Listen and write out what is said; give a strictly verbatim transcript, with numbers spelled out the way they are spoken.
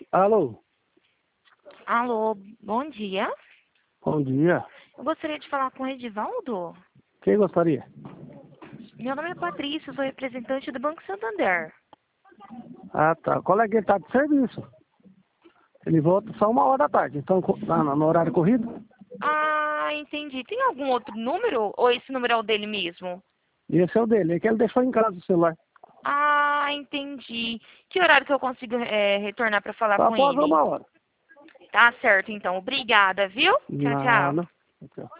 Alô? Alô, bom dia. Bom dia. Eu gostaria de falar com o Edivaldo. Quem gostaria? Meu nome é Patrícia, sou representante do Banco Santander. Ah, tá. O colega ele tá de serviço. Ele volta só uma hora da tarde. Então, co- tá no no horário corrido. Ah, entendi. Tem algum outro número? Ou esse número é o dele mesmo? E esse é o dele. É que ele deixou em casa o celular. Ah, entendi. Que horário que eu consigo é, retornar para falar Só com após ele? uma hora. Tá certo, então. Obrigada, viu? Tchau, tchau. Nada. Tchau.